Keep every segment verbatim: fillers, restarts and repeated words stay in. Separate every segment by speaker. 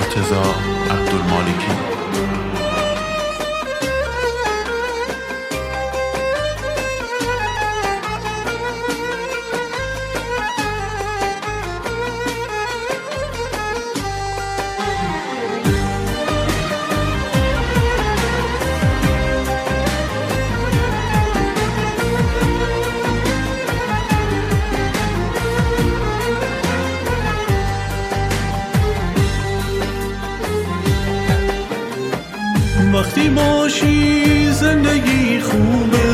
Speaker 1: مرتضی عبدالمالکی.
Speaker 2: وقتی باشی زندگی خوبه،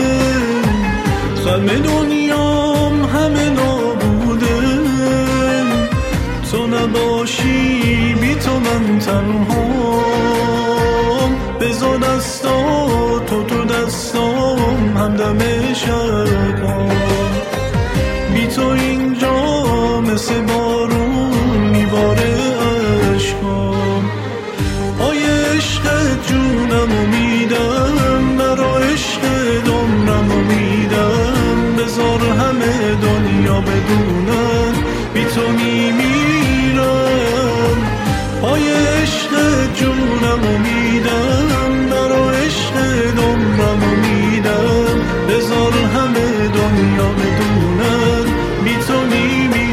Speaker 2: غم دنیام همه نابوده. تو نباشی بی تو من تنهام، بذار دستات تو تو دستام همدم شبام. بی تو اینجا مثل بارون میباره عشقام. پای عشقت جونمو میدم، برا عشقت عمرمو میدم. بذار همه دنیا بدونن بی تو میمیرم. پای عشقت جونمو میدم، برا عشقت عمرمو میدم. بذار همه دنیا بدونن بی تو میمیرم.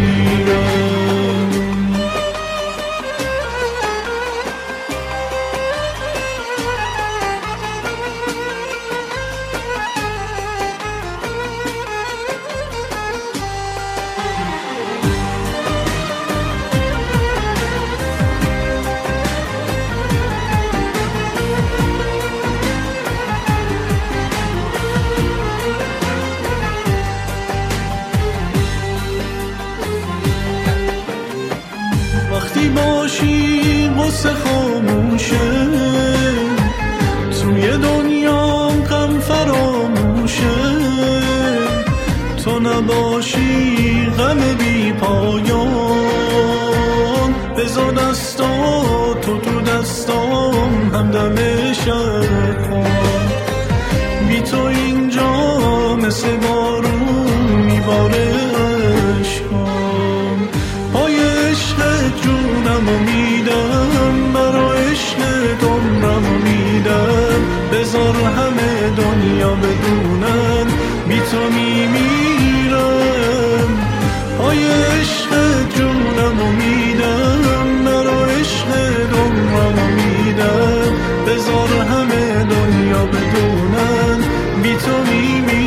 Speaker 2: وقتی باشی غصه خاموشه، توی دنیا غم فراموشه. تو نباشی غم بی پایان، بذار دستات تو تو دستام همدم شبام. بی تو اینجا مثل بارون میباره عشقام. پای عشقت جونمو میدم، برا عشقت عمرمو میدم. بذار همه دنیا بدونن بی تو میمیرم. پای عشقت جونمو میدم، برا عشقت عمرمو میدم. بذار همه دنیا بدونن بی تو میمیرم.